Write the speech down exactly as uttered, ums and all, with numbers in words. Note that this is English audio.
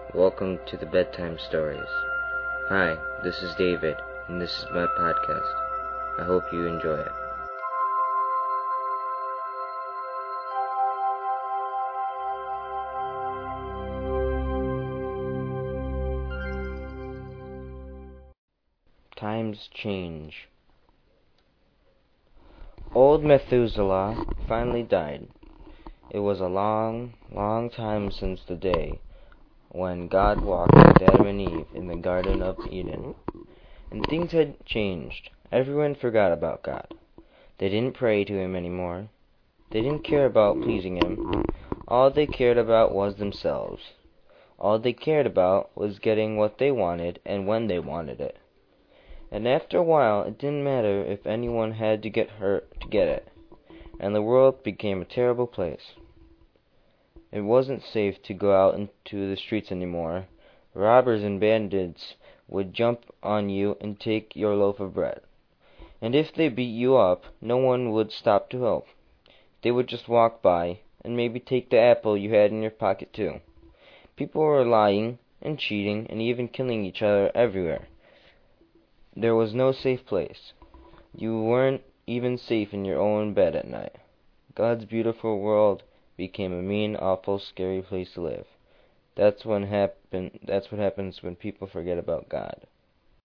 Welcome to the Bedtime Stories. Hi, this is David, and this is my podcast. I hope you enjoy it. Times change. Old Methuselah finally died. It was a long, long time since the day when God walked with Adam and Eve in the Garden of Eden. And things had changed. Everyone forgot about God. They didn't pray to Him anymore. They didn't care about pleasing Him. All they cared about was themselves. All they cared about was getting what they wanted and when they wanted it. And after a while, it didn't matter if anyone had to get hurt to get it. And the world became a terrible place. It wasn't safe to go out into the streets anymore. Robbers and bandits would jump on you and take your loaf of bread. And if they beat you up, no one would stop to help. They would just walk by, and maybe take the apple you had in your pocket too. People were lying and cheating and even killing each other everywhere. There was no safe place. You weren't even safe in your own bed at night. God's beautiful world became a mean, awful, scary place to live. That's when happen that's what happens when people forget about God.